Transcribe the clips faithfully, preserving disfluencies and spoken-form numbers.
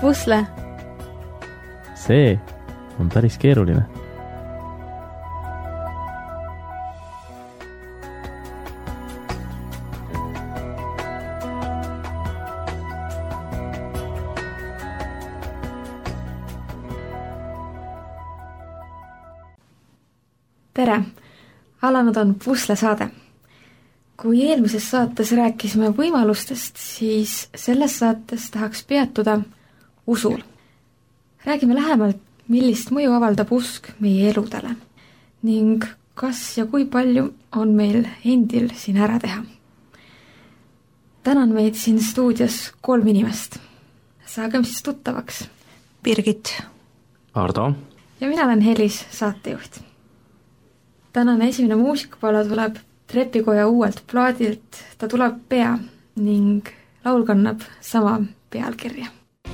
pusle? See on päris keeruline. Tere! Alanud on puslesaade. Kui eelmises saates rääkisime võimalustest, siis selles saates tahaks peatuda usul. Räägime lähemalt, millist mõju avaldab usk meie eludele ning kas ja kui palju on meil endil siin ära teha. Tänan meid siin stuudios kolm inimest. Saagem siis tuttavaks. Birgit. Ardo. Ja mina olen Helis, saatejuht. Tänane esimene muusikapala tuleb Trepikoja uuelt plaadilt, ta tuleb Pea ning laul kannab sama pealkirja.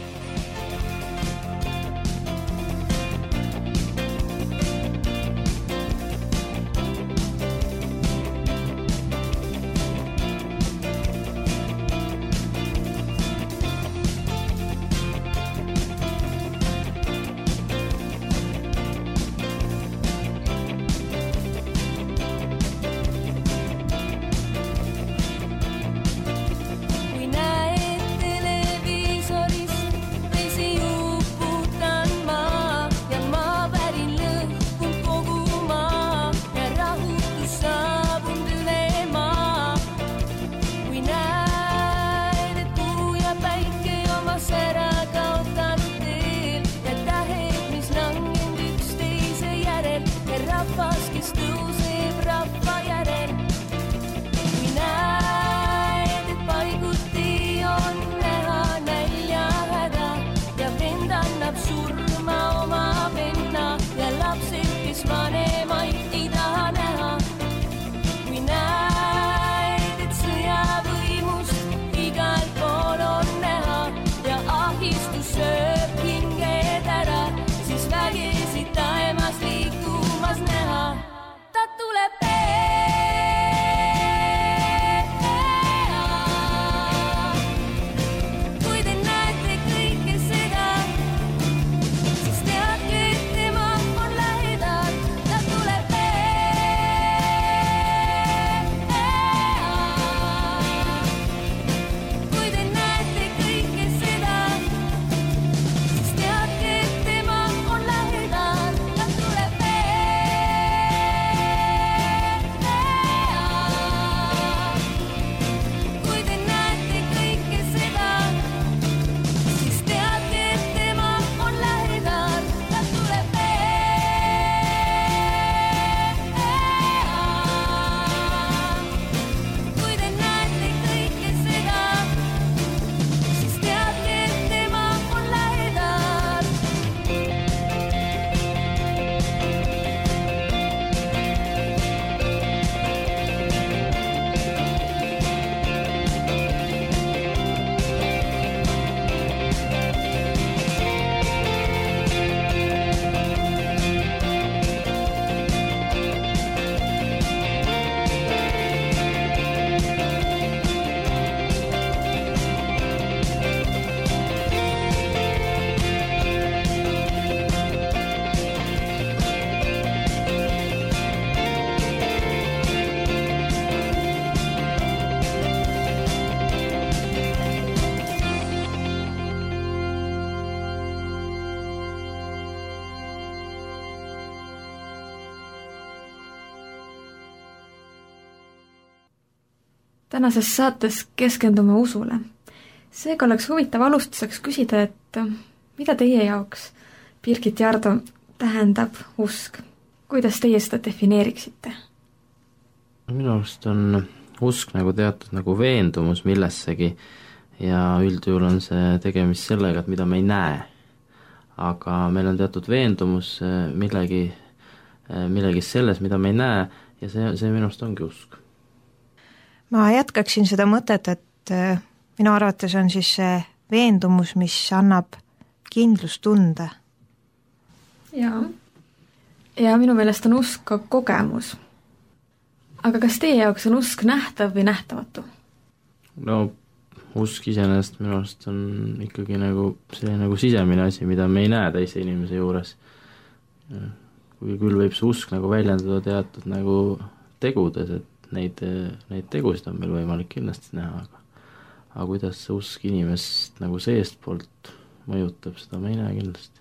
Tänases saates keskendume usule. Seega oleks huvitav alustuseks küsida, et mida teie jaoks, Birgit ja Ardo, tähendab usk? Kuidas teie seda defineeriksite? Minu arust on usk nagu teatud nagu veendumus millessegi ja üldjuhul on see tegemist sellega, et mida me ei näe. Aga meil on teatud veendumus millegi, millegi selles, mida me ei näe ja see, see minu arust ongi usk. Ma jätkaksin seda mõtet, et minu arvates on siis see veendumus, mis annab kindlustunde. Jaa. Ja minu meelest on usk ka kogemus. Aga kas teie jaoks on usk nähtav või nähtamatu? No usk iseenesest minu arust on ikkagi nagu selline nagu sisemine asi, mida me ei näe teise inimese juures. Kui küll võib see usk nagu väljendada teatud nagu tegudes, et neid, neid tegusid on meil võimalik kindlasti näha, aga aga kuidas see usk inimest nagu seestpoolt mõjutab, seda me ei näe kindlasti.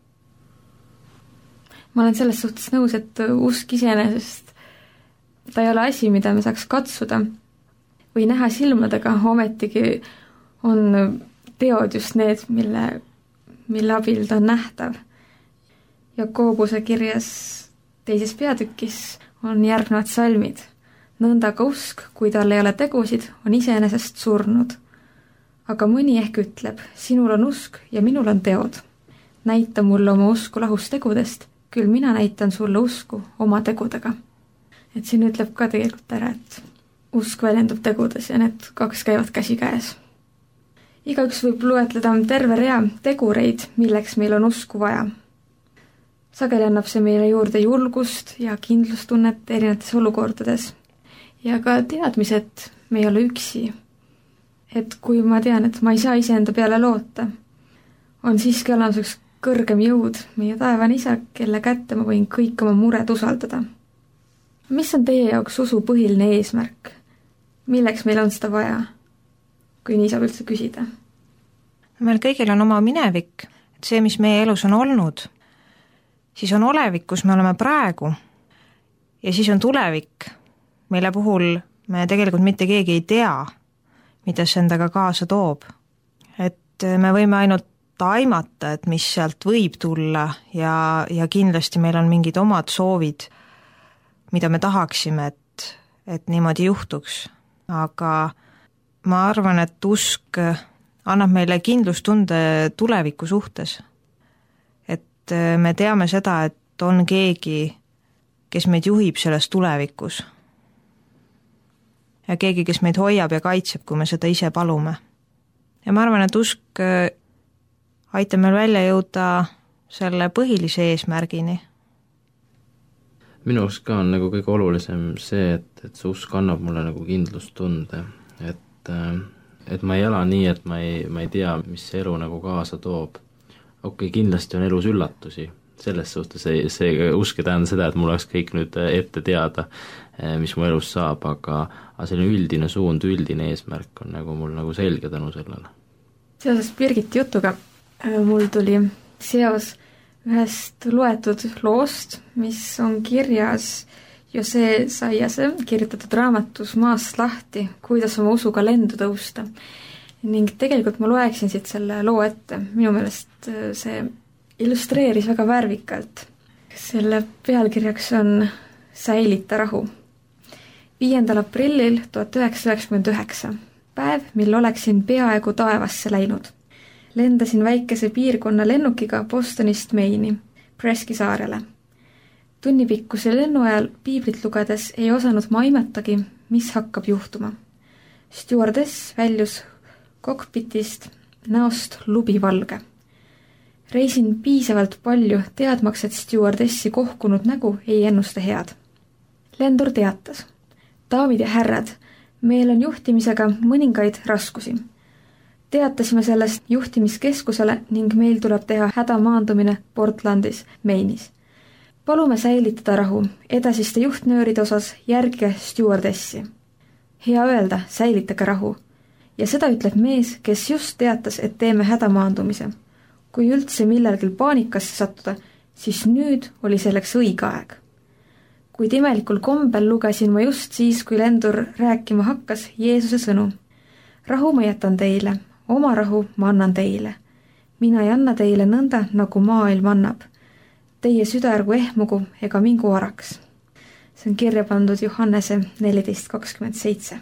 Ma olen selles suhtes nõus, et usk iseenesest ta ei ole asi, mida me saaks katsuda või näha silmadega, ometigi on teod just need, mille, mille abil ta on nähtav. Jakobuse kirjas teises peatükis on järgnevad salmid. Nõnda ka usk, kui tal ei ole tegusid, on iseenesest surnud. Aga mõni ehk ütleb, sinul on usk ja minul on teod. Näita mulle oma usku lahus tegudest, küll mina näitan sulle usku oma tegudega. Et siin ütleb ka tegelikult ära, et usk väljendub tegudes ja need kaks käivad käsi käes. Igaüks võib loetleda terve rea tegureid, milleks meil on usku vaja. Sageli annab see meile juurde julgust ja kindlustunnet erinevates olukordades ja ka teadmised me ei ole üksi. Et kui ma tean, et ma ei saa iseenda peale loota, on siiski olemas üks kõrgem jõud, meie taevane isa, kelle kätte ma võin kõik oma mured usaldada. Mis on teie jaoks usu põhiline eesmärk? Milleks meil on seda vaja, kui nii saab üldse küsida? Meil kõigil on oma minevik, et see, mis meie elus on olnud, siis on olevik, kus me oleme praegu, ja siis on tulevik, mille puhul me tegelikult mitte keegi ei tea, mida see endaga kaasa toob. Et me võime ainult aimata, et mis sealt võib tulla ja, ja kindlasti meil on mingid omad soovid, mida me tahaksime, et, et niimoodi juhtuks. Aga ma arvan, et usk annab meile kindlustunde tuleviku suhtes. Et me teame seda, et on keegi, kes meid juhib selles tulevikus. Ja keegi, kes meid hoiab ja kaitseb, kui me seda ise palume. Ja ma arvan, et usk aitab meil välja jõuda selle põhilise eesmärgini. Minu usk ka on nagu kõige olulisem see, et, et see usk annab mulle nagu kindlustunde, et, et ma ei ela nii, et ma ei, ma ei tea, mis see elu nagu kaasa toob. Okei, okay, kindlasti on elus üllatusi, selles suhtes see, see usk ei tähenda seda, et mul oleks kõik nüüd ette teada, mis mu elus saab, aga, aga selline üldine suund, üldine eesmärk on nagu mul nagu selge tänu sellele. Seoses Birgiti jutuga mul tuli seos ühest loetud loost, mis on kirjas Jose Saiase kirjutatud raamatus Maast lahti, kuidas oma usuga lendu tõusta. Ning tegelikult ma loeksin siit selle loo ette. Minu meelest see illustreeris väga värvikalt. Selle pealkirjaks on Säilita rahu. viiendal aprillil tuhat üheksasada üheksakümmend üheksa. Päev, mil oleksin peaaegu taevasse läinud. Lendasin väikese piirkonna lennukiga Bostonist Maini, Preski saarele. Tunnipikkuse lennu ajal piiblit lugedes ei osanud ma aimatagi, mis hakkab juhtuma. Stewardess väljus kokpitist näost lubivalge. Reisin piisavalt palju teadmaks, et stewardessi kohkunud nägu ei ennusta head. Lendur teatas. Daamid ja härrad, meil on juhtimisega mõningaid raskusi. Teatasime sellest juhtimiskeskusele ning meil tuleb teha hädamaandumine Portlandis, Mainis. Palume säilitada rahu, edasiste juhtnööride osas järgige stewardessi. Hea öelda, säilitage rahu. Ja seda ütleb mees, kes just teatas, et teeme hädamaandumise. Kui üldse millalgi paanikasse sattuda, siis nüüd oli selleks õige aeg. Kuid imelikul kombel lugesin ma just siis, kui lendur rääkima hakkas Jeesuse sõnu. Rahu ma jätan teile, oma rahu ma annan teile. Mina ei anna teile nõnda, nagu maailm annab. Teie süda ärgu ehmugu ega mingu araks. See on kirja pandud Johannese neliteist kakskümmend seitse.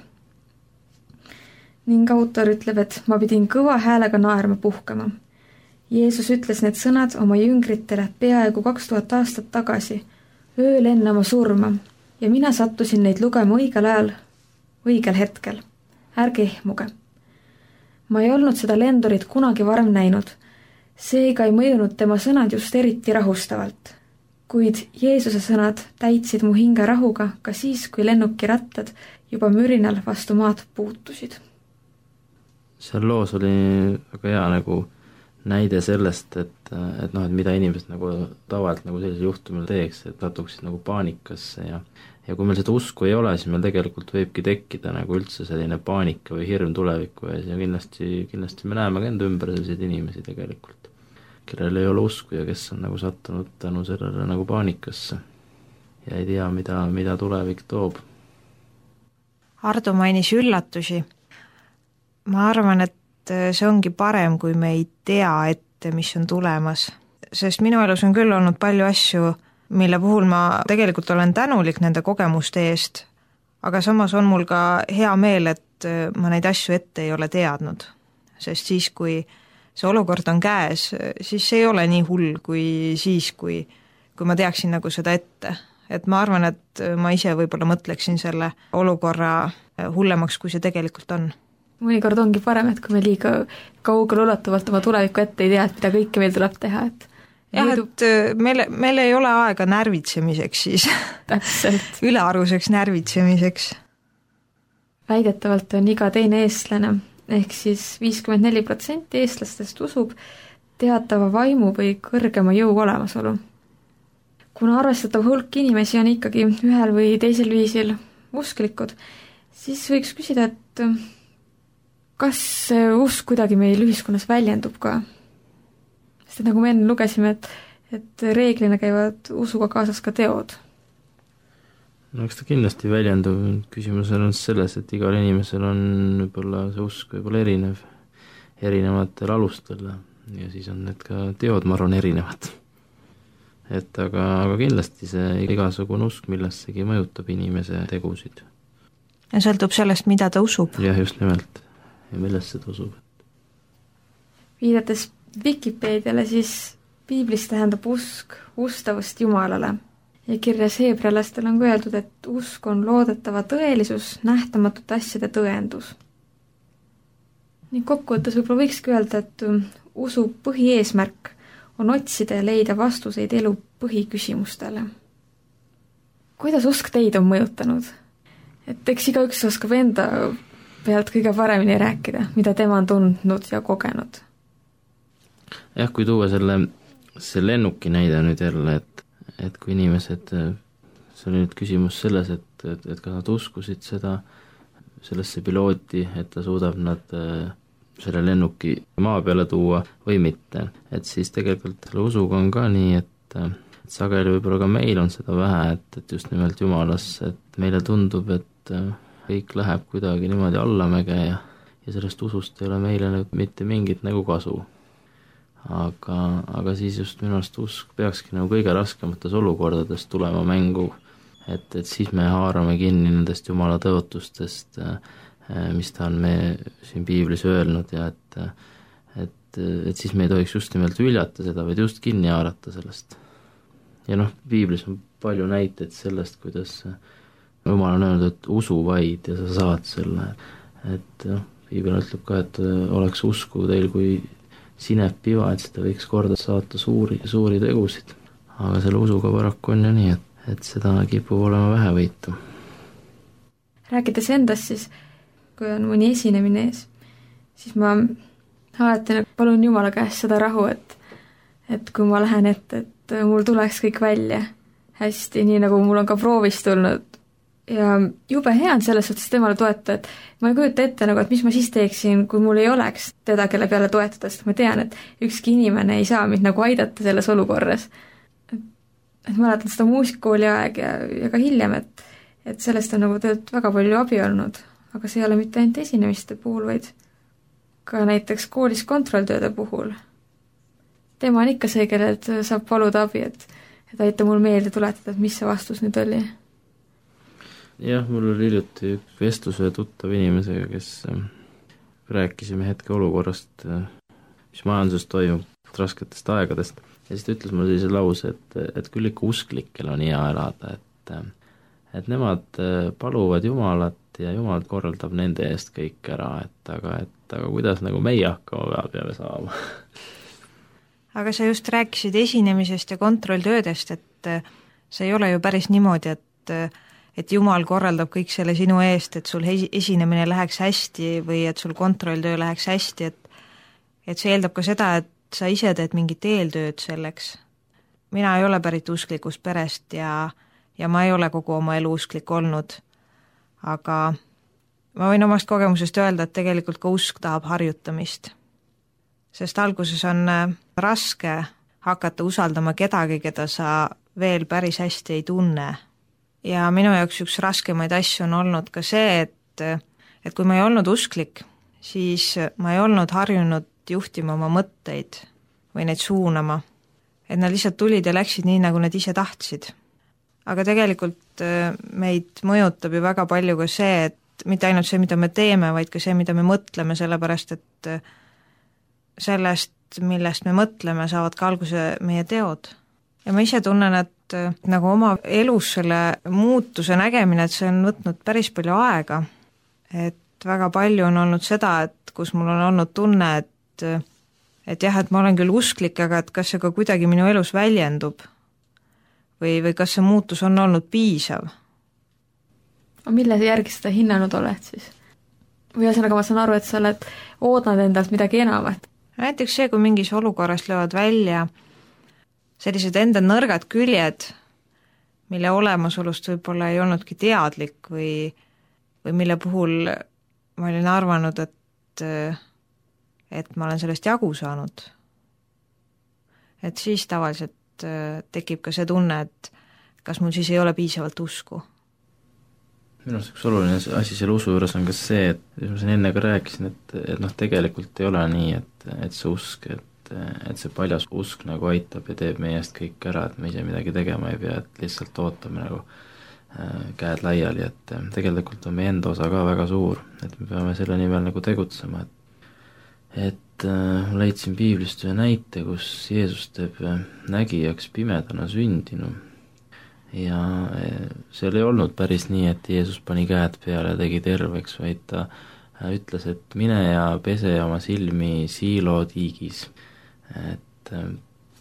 Ning autor ütleb, et ma pidin kõva häälega naerma puhkama. Jeesus ütles need sõnad oma jüngritele peaaegu kaks tuhat aastat tagasi, ööl enne oma surma, ja mina sattusin neid lugema õigel ajal, õigel hetkel. Ärge ehmuge. Ma ei olnud seda lendurit kunagi varem näinud, seega ei mõjunud tema sõnad just eriti rahustavalt. Kuid Jeesuse sõnad täitsid mu hinge rahuga ka siis, kui lennuki rattad juba mürinal vastu maad puutusid. seal loos oli väga hea nagu näide sellest, et, et noh, et mida inimesed nagu tavaliselt nagu sellisel juhtumil teeks, et satuksid nagu paanikasse ja ja kui meil seda usku ei ole, siis meil tegelikult võibki tekkida nagu üldse selline paanika või hirm tuleviku ees ja kindlasti, kindlasti me näeme ka enda ümber selliseid inimesi tegelikult, kellel ei ole usku ja kes on nagu sattunud tänu sellele nagu paanikasse ja ei tea, mida, mida tulevik toob. Hardo mainis üllatusi. Ma arvan, et see ongi parem, kui me ei tea ette, mis on tulemas. Sest minu elus on küll olnud palju asju, mille puhul ma tegelikult olen tänulik nende kogemuste eest, aga samas on mul ka hea meel, et ma neid asju ette ei ole teadnud. Sest siis, kui see olukord on käes, siis see ei ole nii hull kui siis, kui, kui ma teaksin nagu seda ette. Et ma arvan, et ma ise võib-olla mõtleksin selle olukorra hullemaks, kui see tegelikult on. Mõnikord ongi parem, et kui me liiga kaugel ulatuvalt oma tuleviku ette ei tea, et mida kõike meil tuleb teha, et jah, et meil, meil ei ole aega närvitsemiseks siis. Täpselt. Ülearuseks närvitsemiseks. Väidetavalt on iga teine eestlane, ehk siis viiskümmend neli protsenti eestlastest usub teatava vaimu või kõrgema jõu olemasolu. Kuna arvestatav hulk inimesi on ikkagi ühel või teisel viisil usklikud, siis võiks küsida, et kas see usk kuidagi meil ühiskonnas väljendub ka? Sest nagu me enne lugesime, et, et reeglina käivad usuga kaasas ka teod. No eks ta kindlasti väljendub, küsimusel on selles, et igal inimesel on võib-olla see usk võib-olla erinev, erinevatel alustel ja siis on need ka teod, ma arvan, erinevad. Et aga, aga kindlasti see igasugune usk millessegi mõjutab inimese tegusid. Ja sõltub sellest, mida ta usub. Jah, just nimelt. Ja millesse ta usub. Viidates Wikipeediale, siis piiblis tähendab usk ustavust Jumalale ja kirjas heebrealastel on öeldud, et usk on loodetava tõelisus, nähtamatute asjade tõendus. Nii kokkuvõttes võib-olla võikski öelda, et usu põhieesmärk on otsida ja leida vastuseid elu põhiküsimustele. Kuidas usk teid on mõjutanud? Et eks igaüks oskab enda pealt kõige paremini rääkida, mida tema on tundnud ja kogenud. Jah, kui tuua selle, see lennuki näide nüüd jälle, et, et kui inimesed, see on nüüd küsimus selles, et, et, et kas nad uskusid seda, sellesse pilooti, et ta suudab nad selle lennuki maa peale tuua või mitte. Et siis tegelikult selle usuga on ka nii, et, et sageli võib-olla ka meil on seda vähe, et, et just nimelt Jumalasse, et meile tundub, et kõik läheb kuidagi niimoodi allamäge ja, ja sellest usust ei ole meile mitte mingit nagu kasu. Aga, aga siis just minu arust usk peakski nagu kõige raskemates olukordades tulema mängu, et, et siis me haarame kinni nendest Jumala tõotustest, mis ta on me siin piiblis öelnud ja et, et, et siis me ei tohiks just nimelt viljata seda, vaid just kinni haarata sellest. Ja noh, piiblis on palju näiteid sellest, kuidas Jumal on öelnud, et usu vaid ja sa saad selle, et noh, piibel ütleb ka, et oleks usku teil kui sinep piva, et seda võiks korda saata suuri, suuri tegusid. Aga selle usuga paraku on ju nii, et, et seda kipub olema vähe võitu. Rääkides endast siis, kui on mõni esinemine ees, siis ma alati palun Jumala käest seda rahu, et, et kui ma lähen ette, et mul tuleks kõik välja hästi, nii nagu mul on ka proovis tulnud. Ja jube hea on selles suhtes temale toeta, et ma ei kujuta ette, nagu, et mis ma siis teeksin, kui mul ei oleks teda, kelle peale toetada, sest ma tean, et ükski inimene ei saa mind nagu aidata selles olukorras. Et, et ma mäletan seda muusikooli aeg ja, ja ka hiljem, et, et sellest on nagu tegelikult väga palju abi olnud, aga see ei ole mitte ainult esinemiste puhul, vaid ka näiteks koolis kontrolltööde puhul. Tema on ikka see, kellelt saab paluda abi, et, et aita mul meelde tuletada, et mis see vastus nüüd oli. Jah, mul oli hiljuti vestluse tuttav inimesega, kes rääkisime hetke olukorrast, mis majanduses toimub, rasketest aegadest. Ja siis ta ütles mulle sellise lause, et, et küll ikka usklikel on hea elada, et, et nemad paluvad Jumalat ja Jumal korraldab nende eest kõik ära, et aga, et aga kuidas nagu meie hakkama peale saama. Aga sa just rääkisid esinemisest ja kontrolltöödest, et see ei ole ju päris niimoodi, et et Jumal korraldab kõik selle sinu eest, et sul esinemine läheks hästi või et sul kontrolltöö läheks hästi, et et see eeldab ka seda, et sa ise teed mingit eeltööd selleks. Mina ei ole pärit usklikust perest ja, ja ma ei ole kogu oma elu usklik olnud, aga ma võin omast kogemusest öelda, et tegelikult ka usk tahab harjutamist. Sest alguses on raske hakata usaldama kedagi, keda sa veel päris hästi ei tunne. Ja minu jaoks üks raskemaid asju on olnud ka see, et, et kui ma ei olnud usklik, siis ma ei olnud harjunud juhtima oma mõtteid või neid suunama. Et nad lihtsalt tulid ja läksid nii, nagu nad ise tahtsid. Aga tegelikult meid mõjutab ju väga palju ka see, et mitte ainult see, mida me teeme, vaid ka see, mida me mõtleme, sellepärast et sellest, millest me mõtleme, saavad ka alguse meie teod. Ja ma ise tunnen, et nagu oma elus selle muutuse nägemine, et see on võtnud päris palju aega. Et väga palju on olnud seda, et kus mul on olnud tunne, et, et jah, et ma olen küll usklik, aga et kas see ka kuidagi minu elus väljendub või, või kas see muutus on olnud piisav. Mille järgi seda hinnanud oled siis? Või ühesõnaga ma saan aru, et sa oled oodanud endalt midagi enamat? Näiteks see, kui mingis olukorras löövad välja sellised enda nõrgad küljed, mille olemasolust võib-olla ei olnudki teadlik või, või mille puhul ma olin arvanud, et, et ma olen sellest jagu saanud. Et siis tavaliselt tekib ka see tunne, et kas mul siis ei ole piisavalt usku. Minu arust üks oluline asi selle usu juures on ka see, et ma siin enne ka rääkisin, et, et noh, tegelikult ei ole nii, et, et see usk, et, et see paljas usk nagu aitab ja teeb meie eest kõik ära, et me ise midagi tegema ei pea, et lihtsalt ootame nagu käed laiali, et tegelikult on meie enda osa ka väga suur, et me peame selle nimel nagu tegutsema, et et äh, leidsin piiblist ühe näite, kus Jeesus teeb nägijaks pimedana sündinu ja seal ei olnud päris nii, et Jeesus pani käed peale ja tegi terveks, vaid ta ütles, et mine ja pese oma silmi Siilo tiigis, et äh,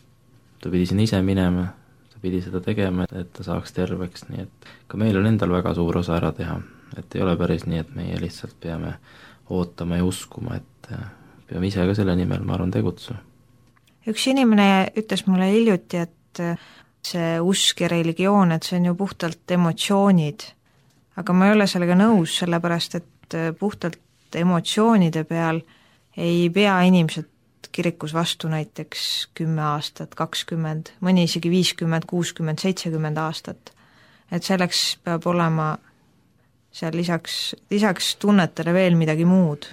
ta pidi sinna ise minema, ta pidi seda tegema, et ta saaks terveks, nii et ka meil on endal väga suur osa ära teha, et ei ole päris nii, et meie lihtsalt peame ootama ja uskuma, et peame ise ka selle nimel, ma arvan, tegutsema. Üks inimene ütles mulle hiljuti, et see usk ja religioon, et see on ju puhtalt emotsioonid, aga ma ei ole sellega nõus, sellepärast et puhtalt emotsioonide peal ei pea inimesed kirikus vastu näiteks kümme aastat, kakskümmend, mõni isegi viiskümmend, kuuskümmend, seitsekümmend aastat. Et selleks peab olema seal lisaks, lisaks tunnetele veel midagi muud.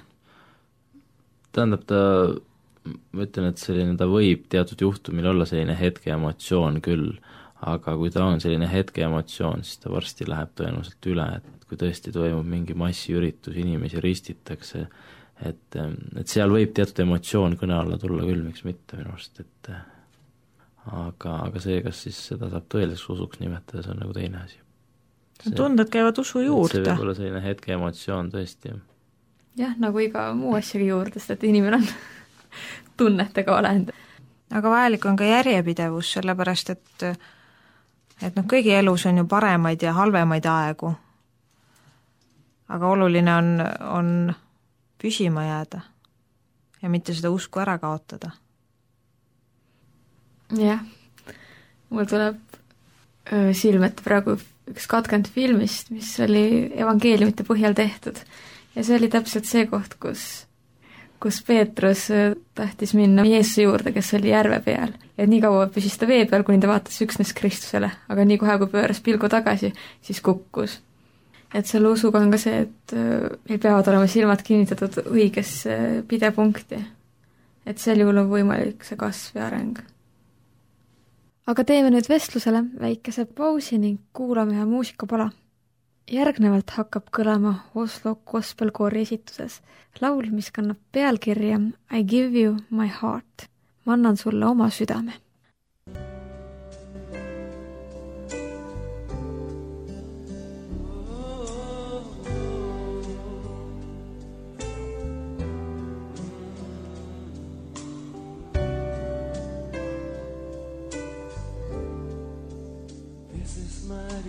Tähendab, ta, ma ütlen, et selline, ta võib teatud juhtumil olla selline hetke emotsioon küll, aga kui ta on selline hetke emotsioon, siis ta varsti läheb tõenäoliselt üle, et kui tõesti toimub mingi massiüritus, inimesi ristitakse, et, et seal võib teatud emotsioon kõne alla tulla küll, miks mitte minu arust, et aga, aga see, kas siis seda saab tõeliseks usuks nimetada, see on nagu teine asi. See, tunded käivad usu juurde. See võib olla selline hetke emotsioon tõesti, jah. Jah, nagu iga muu asjagi juurde, sest et inimene on tunnetega olend. Aga vajalik on ka järjepidevus, sellepärast et et noh, kõigi elus on ju paremaid ja halvemaid aegu. Aga oluline on, on püsima jääda ja mitte seda usku ära kaotada. Jah, mul tuleb öö, silmete praegu üks katkend filmist, mis oli evangeeliumite põhjal tehtud. Ja see oli täpselt see koht, kus, kus Peetrus tahtis minna Jeesuse juurde, kes oli järve peal. Ja nii kaua püsis ta vee peal, kuni ta vaatas üksnes Kristusele, aga nii kohe, kui pööras pilgu tagasi, siis kukkus. Et selle usuga on ka see, et meil peavad olema silmad kinnitatud õigesse pidepunkti. Et sel juhul on võimalik see kasv ja areng. Aga teeme nüüd vestlusele väikese pausi ning kuulame ühe muusikapala. Järgnevalt hakkab kõlama Oslo gospelkoori esituses laul, mis kannab pealkirja I give you my heart. Ma annan sulle oma südame. This is my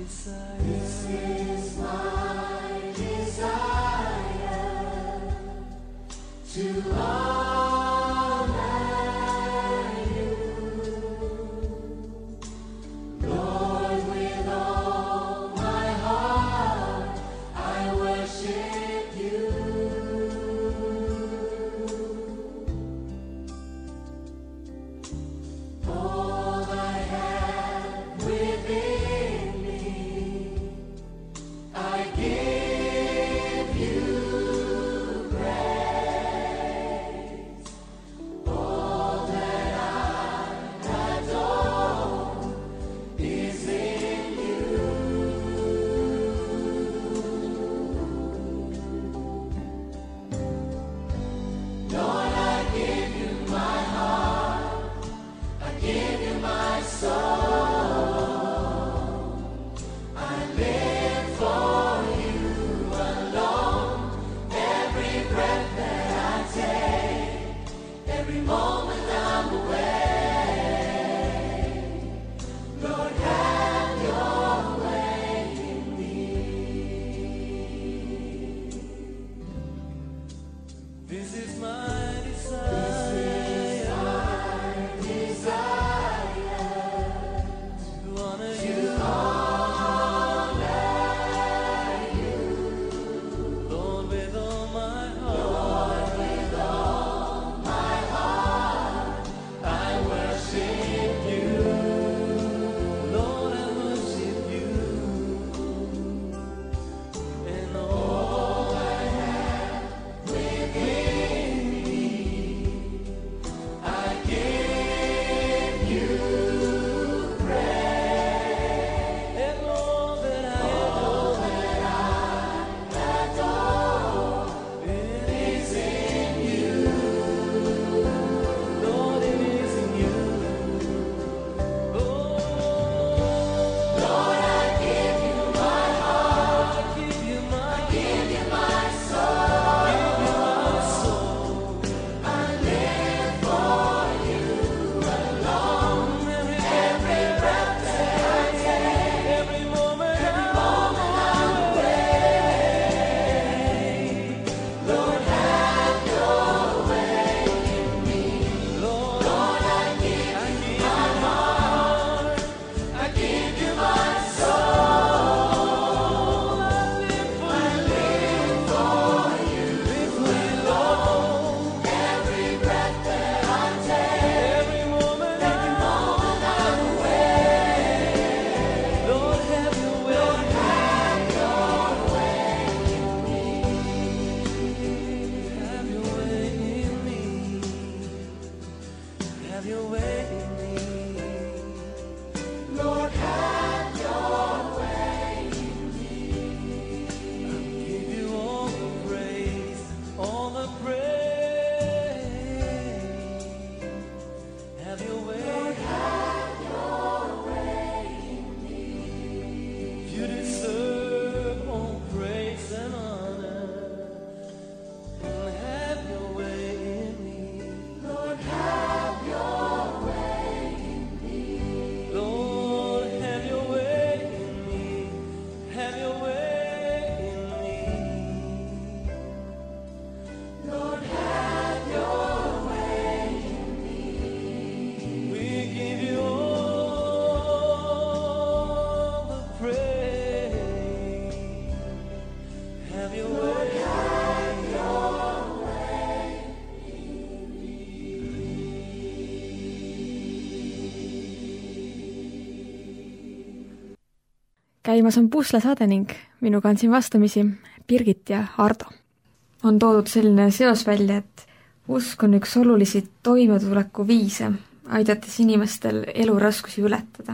käimas on puslesaade ning minuga on siin vastamisi Birgit ja Ardo. On toodud selline seos välja, et usk on üks olulisi toimetuleku viise, aidates inimestel eluraskusi ületada.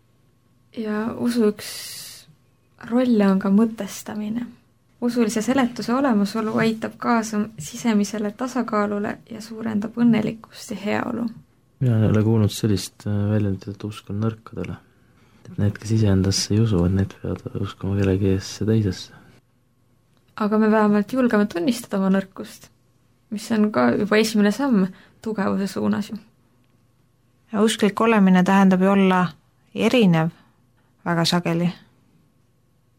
Ja usu üks rolle on ka mõtestamine. Usulise seletuse olemasolu aitab kaasa sisemisele tasakaalule ja suurendab õnnelikkust ja heaolu. Mina ei ole kuulnud sellist väljendit, et usk on nõrkadele. Et need, kes iseendasse ei usu, et need peavad uskuma kellegi eesse teisesse. Aga me vähemalt julgeme tunnistada oma nõrkust, mis on ka juba esimene samm tugevuse suunas ju. Ja usklik olemine tähendab ju olla erinev väga sageli.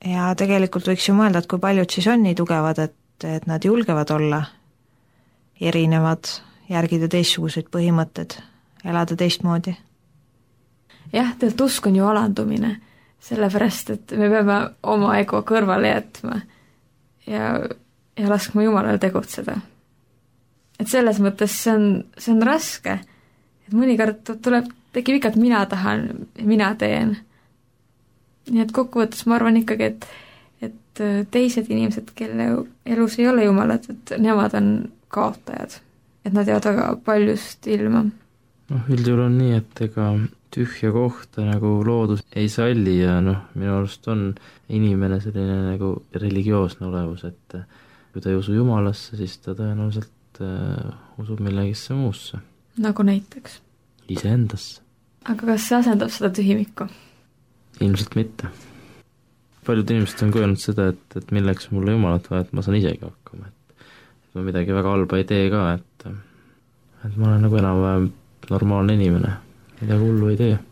ja tegelikult võiks ju mõelda, et kui paljud siis on nii tugevad, et, et nad julgevad olla erinevad, järgida teistsuguseid põhimõtted, elada teistmoodi. jah, tegelikult usk on ju alandumine, sellepärast et me peame oma ego kõrvale jätma ja, ja laskma Jumalal tegutseda. Et selles mõttes see on, see on raske, et mõnikord tuleb, tekib ikka, et mina tahan, mina teen. Nii et kokkuvõttes ma arvan ikkagi, et, et teised inimesed, kelle elus ei ole Jumalat, et nemad on kaotajad, et nad jäävad väga paljust ilma. noh, üldjuhul on nii, et ega tühja kohta nagu loodus ei salli ja noh, minu arust on inimene selline nagu religioosne olevus, et kui ta ei usu Jumalasse, siis ta tõenäoliselt uh, usub millegisse muusse. Nagu näiteks? Iseendasse. Aga kas see asendab seda tühimikku? Ilmselt mitte. Paljud inimesed on kujunud seda, et, et milleks mulle Jumalat vaja, et ma saan isegi hakkama, et, et ma midagi väga halba ei tee ka, et, et ma olen nagu enam-vähem normaalne inimene, midagi hullu ei tee.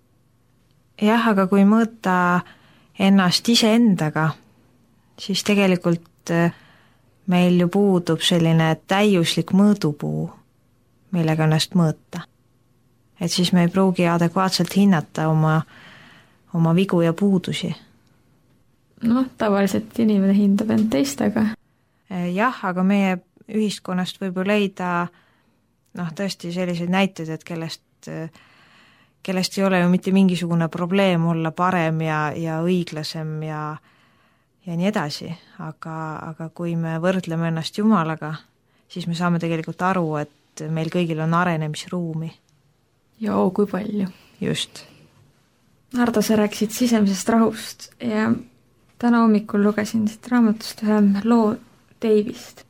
jah, aga kui mõõta ennast iseendaga, siis tegelikult meil ju puudub selline täiuslik mõõdupuu, millega ennast mõõta. Et siis me ei pruugi adekvaatselt hinnata oma, oma vigu ja puudusi. noh, tavaliselt inimene hindab end teistega. jah, aga meie ühiskonnast võib ju leida noh, tõesti selliseid näiteid, et kellest, kellest ei ole ju mitte mingisugune probleem olla parem ja, ja õiglasem ja, ja nii edasi, aga, aga kui me võrdleme ennast Jumalaga, siis me saame tegelikult aru, et meil kõigil on arenemisruumi. ja oo, kui palju. Just. Hardo, sa rääkisid sisemisest rahust ja täna hommikul lugesin siit raamatust ühe loo Dave'ist.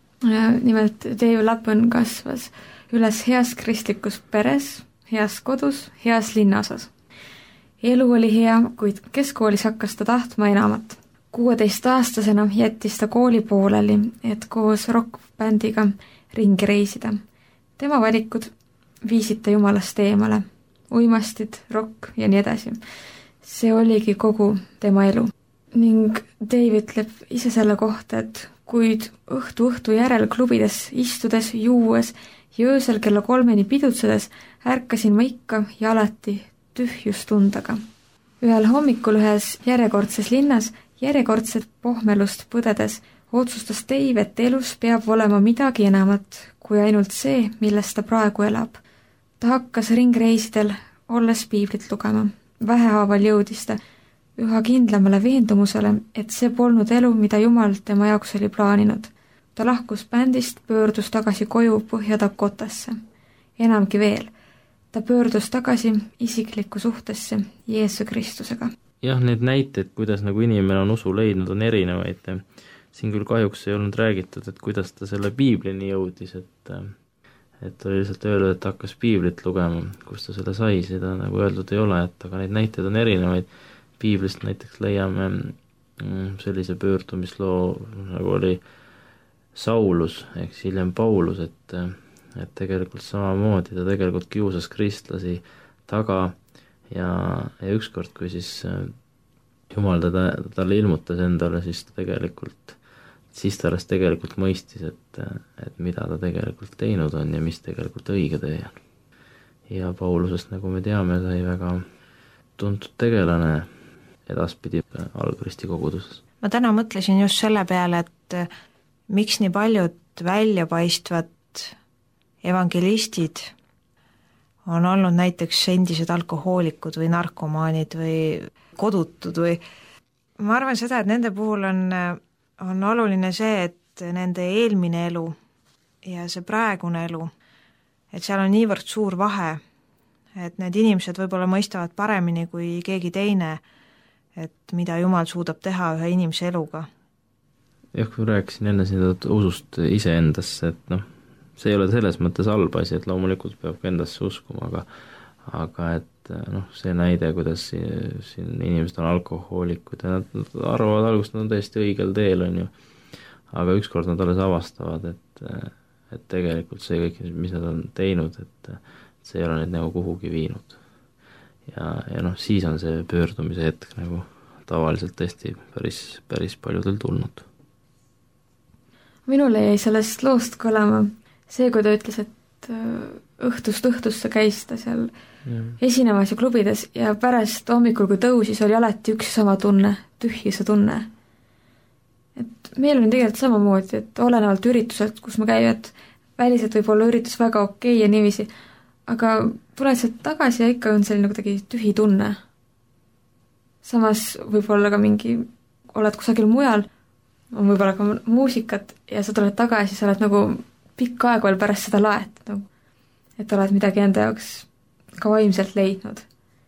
Nimelt Dave Lappin kasvas üles heas kristlikus peres, heas kodus, heas linnaosas. Elu oli hea, kuid keskkoolis hakkas ta tahtma enamat. kuueteistaastasena jättis ta kooli pooleli, et koos rockbändiga ringi reisida. Tema valikud viisid ta Jumalast eemale. Uimastid, rock ja nii edasi. See oligi kogu tema elu. Ning Dave ütleb ise selle kohta, et kuid õhtu õhtu järel klubides istudes, juues ja öösel kella kolmeni pidutsedes ärkasin ma ikka ja alati tühjustundega. Ühel hommikul ühes järjekordses linnas järjekordset pohmelust põdedes otsustas Dave, et elus peab olema midagi enamat kui ainult see, milles ta praegu elab. Ta hakkas ringreisidel, olles piiblit lugema. Vähehaaval jõudis ta üha kindlamale veendumusele, et see polnud elu, mida Jumal tema jaoks oli plaaninud. Ta lahkus bändist, pöördus tagasi koju Põhja-Dakotasse. Enamgi veel, ta pöördus tagasi isiklikku suhtesse Jeesu Kristusega. jah, need näited, kuidas nagu inimene on usu leidnud, on erinevaid. Siin küll kahjuks ei olnud räägitud, et kuidas ta selle piiblini jõudis, et et oli lihtsalt öeldud, et hakkas piiblit lugema, kus ta selle sai, seda nagu öeldud ei ole, et aga neid näiteid on erinevaid. Piiblist näiteks leiame sellise pöördumisloo, nagu oli Saulus, ehk hiljem Paulus, et, et tegelikult samamoodi ta tegelikult kiusas kristlasi taga ja, ja ükskord, kui siis Jumal teda, talle ilmutas endale, siis ta tegelikult, siis ta alles tegelikult mõistis, et, et mida ta tegelikult teinud on ja mis tegelikult õige tee on. Ja Paulusest, nagu me teame, sai väga tuntud tegelane edaspidi algristi koguduses. Ma täna mõtlesin just selle peale, et miks nii paljud väljapaistvad evangelistid on olnud näiteks endised alkohoolikud või narkomaanid või kodutud või ma arvan seda, et nende puhul on, on oluline see, et nende eelmine elu ja see praegune elu, et seal on niivõrd suur vahe, et need inimesed võib-olla mõistavad paremini kui keegi teine, et mida Jumal suudab teha ühe inimese eluga. jah, kui rääkisin enne siin usust iseendasse, et noh, see ei ole selles mõttes halb asi, et loomulikult peab ka endasse uskuma, aga aga et noh, see näide, kuidas siin, siin inimesed on alkohoolikud ja nad, nad arvavad algust, nad on täiesti õigel teel, on ju, aga ükskord nad alles avastavad, et, et tegelikult see kõik, mis nad on teinud, et see ei ole neid nagu kuhugi viinud. Ja, ja noh, siis on see pöördumise hetk nagu tavaliselt tõesti päris, päris paljudel tulnud. Minule jäi sellest loost kõlama see, kui ta ütles, et õhtust õhtusse käis ta seal ja. esinemas ja klubides ja pärast hommikul, kui tõusis, oli alati üks sama tunne, tühjuse tunne. Et meil on tegelikult samamoodi, et olenevalt ürituselt, kus ma käin, et väliselt võib olla üritus väga okei ja niiviisi, aga tuled sealt tagasi ja ikka on selline kuidagi tühi tunne. Samas võib olla ka mingi, oled kusagil mujal, on võib-olla ka muusikat ja sa tuled tagasi, sa oled nagu pikka aega veel pärast seda laet, nagu, et oled midagi enda jaoks ka vaimselt leidnud.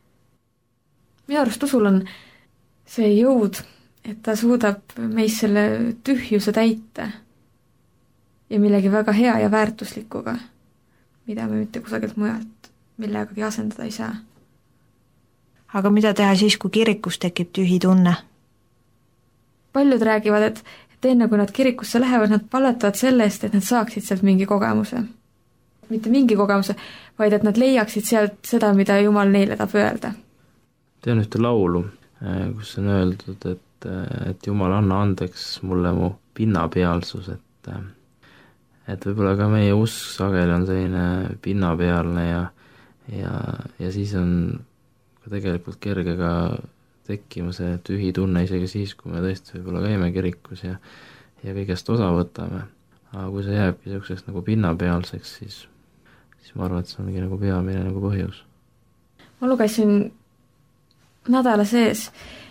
Minu arust usul on see jõud, et ta suudab meis selle tühjuse täita ja millegi väga hea ja väärtuslikuga, mida me mitte kusagilt mujalt millegagi asendada ei saa. Aga mida teha siis, kui kirikus tekib tühi tunne? Paljud räägivad, et, et enne kui nad kirikusse lähevad, nad palvetavad selle eest, et nad saaksid sealt mingi kogemuse. Mitte mingi kogemuse, vaid et nad leiaksid sealt seda, mida Jumal neile tahab öelda. Tean ühte laulu, kus on öeldud, et, et Jumal, anna andeks mulle mu pinnapealsus, et, et võib-olla ka meie usk sageli on selline pinnapealne ja, ja, ja siis on ka tegelikult kerge ka tekkima see tühi tunne isegi siis, kui me tõesti võib-olla käime kirikus ja, ja kõigest osa võtame. Aga kui see jääbki selliseks nagu pinnapealseks, siis, siis ma arvan, et see ongi nagu peamine nagu põhjus. Ma lugesin nädala sees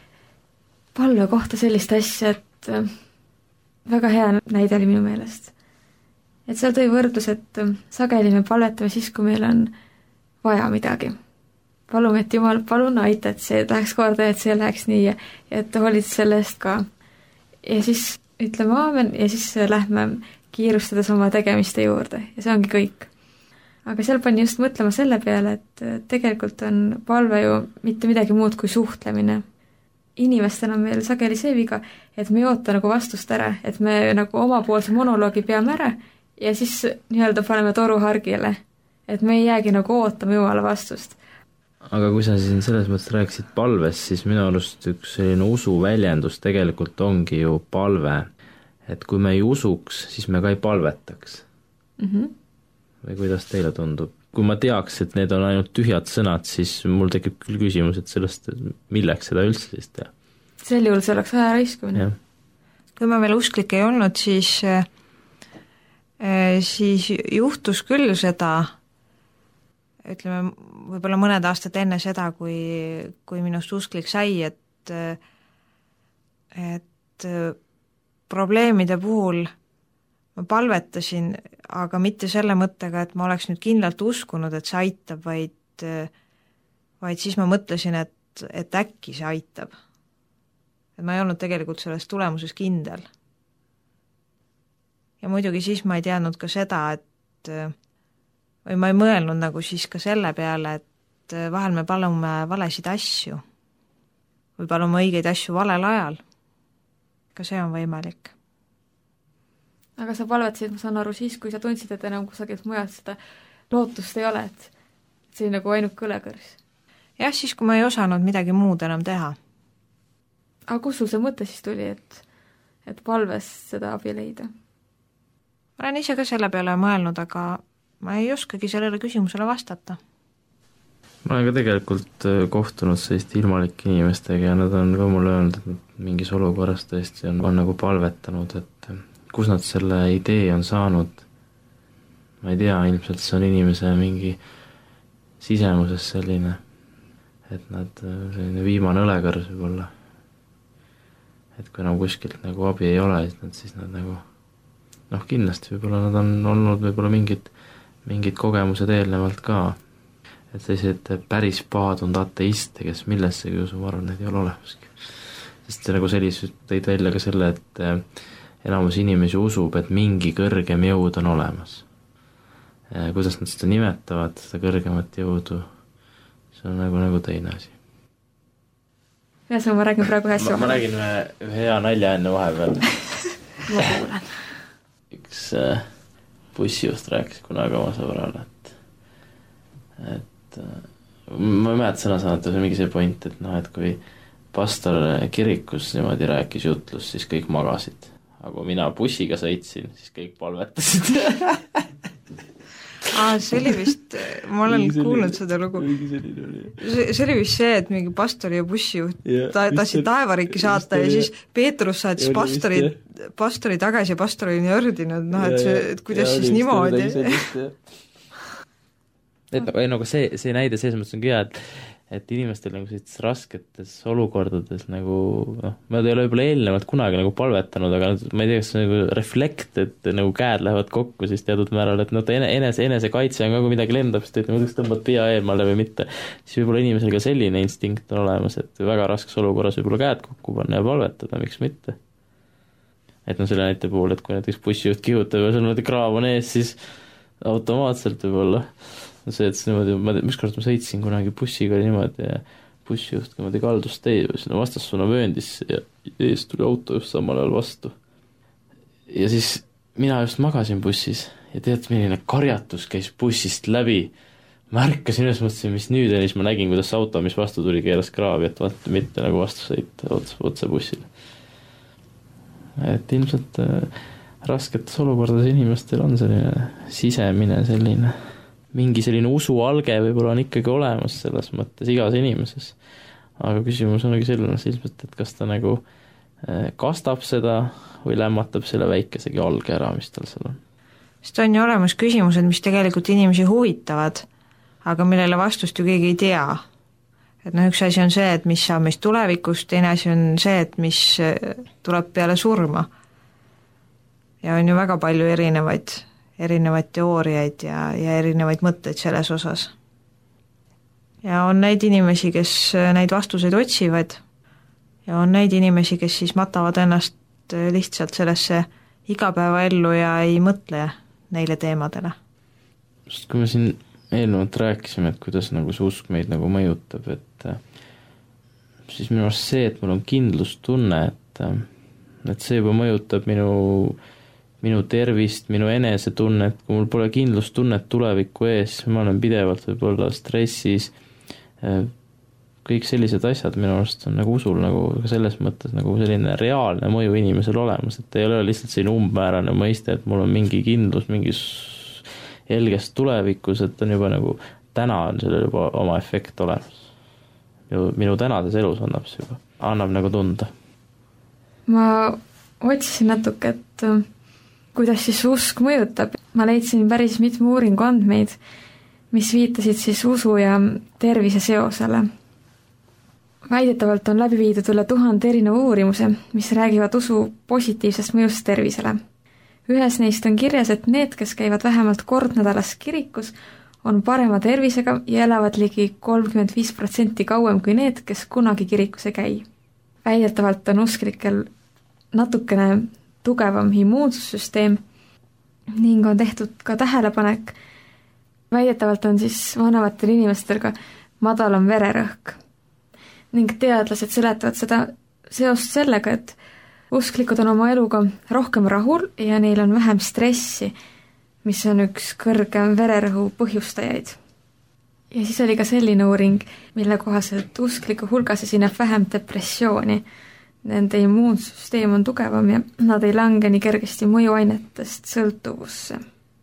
palve kohta sellist asja, et väga hea näide oli minu meelest. Et seal tõi võrdlus, et sageli me palvetame siis, kui meil on vaja midagi. Palume, et Jumal, palun aita, et see läheks korda, et see läheks nii ja et hoolid selle eest ka. Ja siis ütleme aamen ja siis lähme kiirustades oma tegemiste juurde ja see ongi kõik. Aga seal pani just mõtlema selle peale, et tegelikult on palve ju mitte midagi muud kui suhtlemine. Inimestena on meil sageli see viga, et me ei oota nagu vastust ära, et me nagu omapoolse monoloogi peame ära ja siis nii-öelda paneme toru hargile, et me ei jäägi nagu ootama Jumala vastust. Aga kui sa siin selles mõttes rääkisid palvest, siis minu arust üks selline usu väljendus tegelikult ongi ju palve. Et kui me ei usuks, siis me ka ei palvetaks. Mm-hmm. Või kuidas teile tundub? Kui ma teaks, et need on ainult tühjad sõnad, siis mul tekib küll küsimus, et sellest, milleks seda üldse siis teha. Sel juhul see oleks aja raiskumine. Kui ma veel usklik ei olnud, siis, siis juhtus küll seda, ütleme, võib-olla mõned aastad enne seda, kui, kui minust usklik sai, et, et probleemide puhul ma palvetasin, aga mitte selle mõttega, et ma oleks nüüd kindlalt uskunud, et see aitab, vaid, vaid siis ma mõtlesin, et, et äkki see aitab. Et ma ei olnud tegelikult selles tulemuses kindel. Ja muidugi siis ma ei teadnud ka seda, et või ma ei mõelnud nagu siis ka selle peale, et vahel me palume valesid asju või palume õigeid asju valel ajal. Ka see on võimalik. Aga sa palvetasid, ma saan aru, siis, kui sa tundsid, et enam kusagilt mujalt seda lootust ei ole, et see oli nagu ainult kõlekõrs. Jah, siis kui ma ei osanud midagi muud enam teha. Aga kus sul see mõte siis tuli, et, et palves seda abi leida? Ma olen ise ka selle peale mõelnud, aga ma ei oskagi sellele küsimusele vastata. Ma olen ka tegelikult kohtunud selliste ilmalike inimestega ja nad on ka mulle öelnud, et mingis olukorras tõesti on, on nagu palvetanud, et kus nad selle idee on saanud. Ma ei tea, ilmselt see on inimese mingi sisemuses selline, et nad selline viimane õlekõrs võib olla. Et kui enam kuskilt nagu abi ei ole, siis nad, siis nad nagu noh, kindlasti võib-olla nad on olnud võib-olla mingid mingid kogemused eelnevalt ka, et sellised päris paadund ateiste, kes millessegi usu, ma arvan, need ei ole olemaski. Sest see nagu sellised tõid välja ka selle, et enamus inimesi usub, et mingi kõrgem jõud on olemas. Kuidas nad seda nimetavad, seda kõrgemat jõudu, see on nagu, nagu teine asi. Ja see ma räägin praegu hästi vahepeal. Ma räägin ühe, ühe hea nalja enne vahepeal. Ma kuulen. Üks äh, bussijust rääkis kunagi oma sõbrale, et, et ma ei mäleta sõna-sõnata, see on mingi see point, et noh, et kui, pastor kirikus niimoodi rääkis jutlust, siis kõik magasid. Aga kui mina bussiga sõitsin, siis kõik palvetasid. Aa, see oli vist, ma olen Mingi kuulnud seda lugu. See, see oli vist see, et mingi pastori ja bussijuht yeah, ta, tahtsid taevariiki saata ja siis Peetrus saatis pastori, pastori tagasi ja pastor oli nii ördinud, noh, et, see, et kuidas ja, siis niimoodi. et nagu, ei, nagu see, see näide selles mõttes on hea, et et inimestel nagu sellistes rasketes olukordades nagu, noh, ma ei ole võib-olla eelnevalt kunagi nagu palvetanud, aga ma ei tea, kas see nagu reflekt, et nagu käed lähevad kokku siis teatud määral, et noh, ta enese, enese kaitse on ka, kui midagi lendab, siis teed, mõtleks tõmbad pea eemale või mitte, siis võib-olla inimesel ka selline instinkt on olemas, et väga raskes olukorras võib-olla käed kokku panna ja palvetada, miks mitte. Et noh, selle näite puhul, et kui näiteks bussijuht kihutab ja sul kraav on ees, siis automaatselt võib-olla see, et niimoodi, ma tean, mis kord ma sõitsin kunagi bussiga niimoodi ja bussijuht niimoodi kaldus teid või sinna vastassuuna vööndisse ja ees tuli auto just samal ajal vastu. Ja siis mina just magasin bussis ja tead, milline karjatus käis bussist läbi. Ma ärkasin üles, mõtlesin, mis nüüd ja siis ma nägin, kuidas auto, mis vastu tuli, keeras kraavi, et vaata mitte nagu vastu sõita otse, otse bussile. Et ilmselt äh, rasketes olukordades inimestel on selline sisemine selline mingi selline usualge võib-olla on ikkagi olemas selles mõttes igas inimeses. Aga küsimus ongi selline ilmselt, et kas ta nagu kastab seda või lämmatab selle väikesegi alge ära, mis tal seal on. Sest on ju olemas küsimused, mis tegelikult inimesi huvitavad, aga millele vastust ju keegi ei tea. Et noh, üks asi on see, et mis saab meist tulevikust, teine asi on see, et mis tuleb peale surma. Ja on ju väga palju erinevaid erinevaid teooriaid ja, ja erinevaid mõtteid selles osas. Ja on neid inimesi, kes neid vastuseid otsivad ja on neid inimesi, kes siis matavad ennast lihtsalt sellesse igapäevaellu ja ei mõtle neile teemadele. Sest kui me siin eelnevalt rääkisime, et kuidas nagu see usk meid nagu mõjutab, et siis minu arust see, et mul on kindlustunne, et, et see juba mõjutab minu minu tervist, minu enesetunnet, kui mul pole kindlustunnet tuleviku ees, ma olen pidevalt võib-olla stressis, kõik sellised asjad minu arust on nagu usul nagu selles mõttes nagu selline reaalne mõju inimesel olemas, et ei ole lihtsalt selline umbmäärane mõiste, et mul on mingi kindlus, mingi helges tulevikus, et on juba nagu täna on sellel juba oma efekt olemas. Minu, minu tänases elus annab see juba, annab nagu tunda. Ma otsisin natuke, et kuidas siis usk mõjutab. Ma leidsin päris mitme uuringu andmeid, mis viitasid siis usu ja tervise seosele. Väidetavalt on läbi viidud üle tuhande erineva uurimuse, mis räägivad usu positiivsest mõjust tervisele. Ühes neist on kirjas, et need, kes käivad vähemalt kord nädalas kirikus, on parema tervisega ja elavad ligi kolmkümmend viis protsenti kauem kui need, kes kunagi kirikus ei käi. Väidetavalt on usklikel natukene tugevam immuunsussüsteem ning on tehtud ka tähelepanek. Väidetavalt on siis vanematel inimestel ka madalam vererõhk. Ning teadlased seletavad seda seost sellega, et usklikud on oma eluga rohkem rahul ja neil on vähem stressi, mis on üks kõrgem vererõhu põhjustajaid. Ja siis oli ka selline uuring, mille kohaselt uskliku hulgas esineb vähem depressiooni. Nende immuunsüsteem on tugevam ja nad ei lange nii kergesti mõjuainetest sõltuvusse.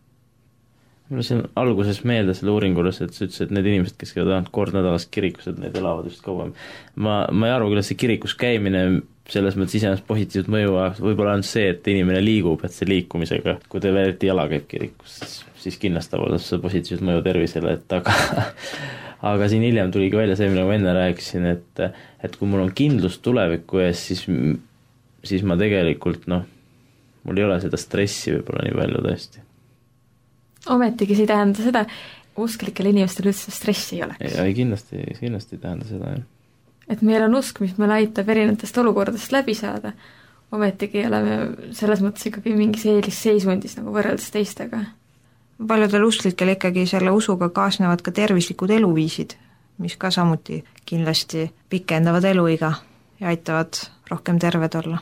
Mulle siin alguses meelde selle uuringules, et sa ütlesid, et need inimesed, kes käivad kord nädalas kirikus, et need elavad just kauem. Ma, ma ei arva, kuidas see kirikus käimine selles mõttes iseenesest positiivset mõju, võib-olla on see, et inimene liigub, et see liikumisega, kui te veel jala käib kirikus, siis, siis kindlasti avaldab see positiivset mõju tervisele, et aga aga siin hiljem tuligi välja see, mille ma enne rääkisin, et, et kui mul on kindlus tuleviku ees, siis, siis ma tegelikult, noh, mul ei ole seda stressi võib-olla nii palju tõesti. Ometigi see ei tähenda seda, usklikel inimestel üldse stressi ei oleks. Ei, kindlasti, kindlasti ei tähenda seda, jah. Et meil on usk, mis meil aitab erinevatest olukordadest läbi saada, ometigi oleme selles mõttes ikkagi mingis eelisseisundis nagu võrreldes teistega. Paljudel usklikel ikkagi selle usuga kaasnevad ka tervislikud eluviisid, mis ka samuti kindlasti pikendavad eluiga ja aitavad rohkem terved olla.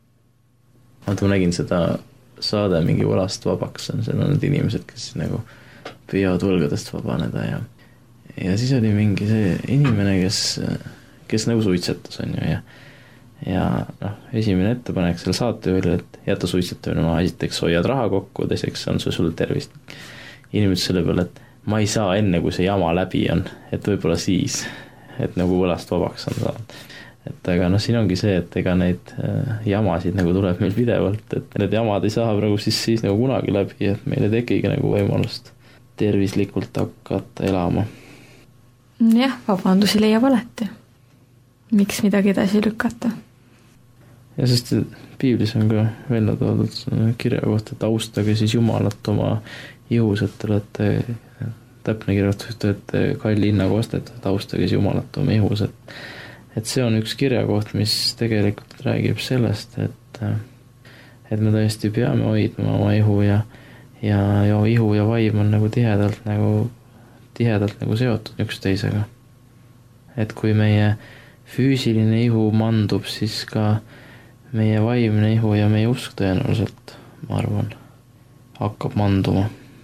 Ma nägin seda saade mingi võlast vabaks, on seal need inimesed, kes nagu püüavad võlgadest vabaneda ja, ja siis oli mingi see inimene, kes, kes nagu suitsetas, on ju, ja ja noh, esimene ettepanek selle saatejuhile, et jäta suitsetamine maha, esiteks hoiad raha kokku, teiseks on see sulle tervist. Inimesed selle peale, et ma ei saa enne, kui see jama läbi on, et võib-olla siis, et nagu võlast vabaks on saanud. Et aga noh, siin ongi see, et ega neid jamasid nagu tuleb meil pidevalt, et need jamad ei saa praegu siis, siis nagu kunagi läbi, et meil ei tekigi nagu võimalust tervislikult hakata elama. Jah, vabandusi leiab alati. Miks midagi edasi lükata? Ja sest piiblis on ka välja toodud kirja kohta, et austage siis Jumalat oma ihus, et te olete täpne kirjutus, et kalli hinnaga ostetud, et austage siis Jumalat oma ihus, et, et see on üks kirjakoht, mis tegelikult räägib sellest, et, et me tõesti peame hoidma oma ihu ja, ja, ja ihu ja vaim on nagu tihedalt nagu, tihedalt nagu seotud üksteisega. Et kui meie füüsiline ihu mandub, siis ka meie vaimne ihu ja meie usk tõenäoliselt, ma arvan, hakkab manduma.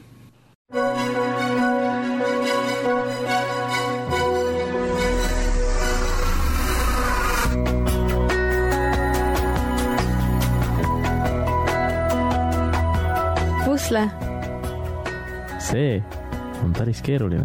Pusle. See on päris keeruline.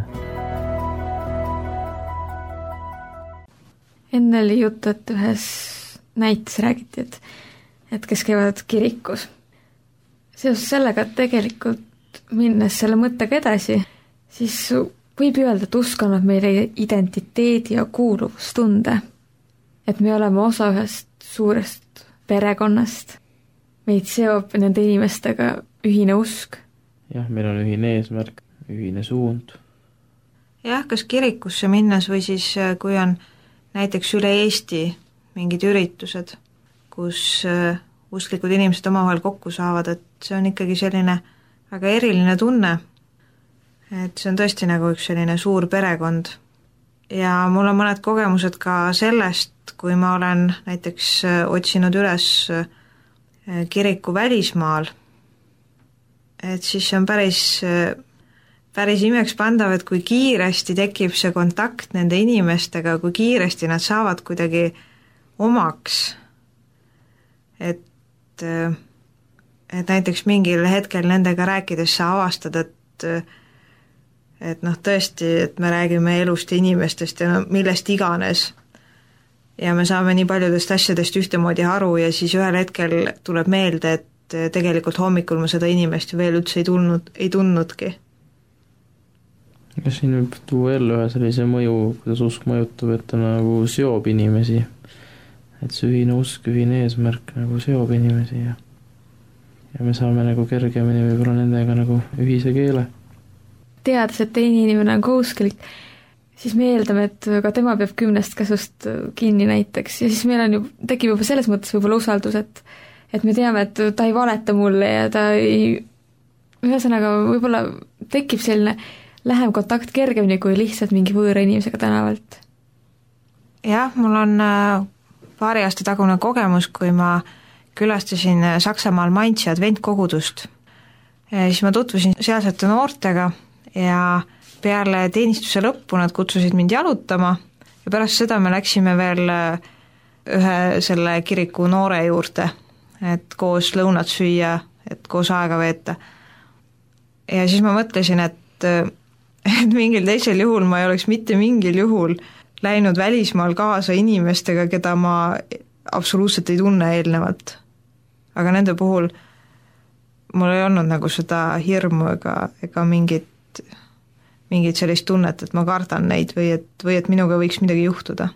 Enne oli juttu, et ühes näites räägiti, et, et kes käivad kirikus. Seoses sellega, et tegelikult minnes selle mõttega edasi, siis võib öelda, et usk annab meile identiteedi ja kuuluvustunde. Et me oleme osa ühest suurest perekonnast. Meid seob nende inimestega ühine usk. Jah, meil on ühine eesmärk, ühine suund. Jah, kas kirikusse minnes või siis kui on näiteks üle Eesti mingid üritused, kus usklikud inimesed omavahel kokku saavad, et see on ikkagi selline väga eriline tunne, et see on tõesti nagu üks selline suur perekond. Ja mul on mõned kogemused ka sellest, kui ma olen näiteks otsinud üles kiriku välismaal, et siis see on päris, päris imeks pandav, et kui kiiresti tekib see kontakt nende inimestega, kui kiiresti nad saavad kuidagi omaks, et, et näiteks mingil hetkel nendega rääkides sa avastad, et, et noh tõesti, et me räägime elust ja inimestest ja no, millest iganes. Ja me saame nii paljudest asjadest ühtemoodi aru ja siis ühel hetkel tuleb meelde, et tegelikult hommikul ma seda inimest ju veel üldse ei, tulnud, ei tundnudki. Ja siin võib tuua jälle ühe sellise mõju, kuidas usk mõjutab, et ta nagu seob inimesi. Et see ühine usk, ühine eesmärk nagu seob inimesi ja, ja me saame nagu kergemini võib-olla nendega nagu ühise keele. Teades, et teine inimene on ka usklik, siis me eeldame, et ka tema peab kümnest käsust kinni näiteks ja siis meil on ju, tekib juba selles mõttes võib-olla usaldus, et, et me teame, et ta ei valeta mulle ja ta ei, ühesõnaga võib-olla tekib selline lähem kontakt kergemini kui lihtsalt mingi võõra inimesega tänavalt. Jah, mul on paari aasta tagune kogemus, kui ma külastasin Saksamaal Mainzi adventkogudust. Siis ma tutvusin sealsete noortega ja peale teenistuse lõppu nad kutsusid mind jalutama ja pärast seda me läksime veel ühe selle kiriku noore juurde, et koos lõunat süüa, et koos aega veeta. Ja siis ma mõtlesin, et, et mingil teisel juhul ma ei oleks mitte mingil juhul läinud välismaal kaasa inimestega, keda ma absoluutselt ei tunne eelnevalt. Aga nende puhul mul ei olnud nagu seda hirmu ega, ega mingit, mingit sellist tunnet, et ma kardan neid või et, või et minuga võiks midagi juhtuda.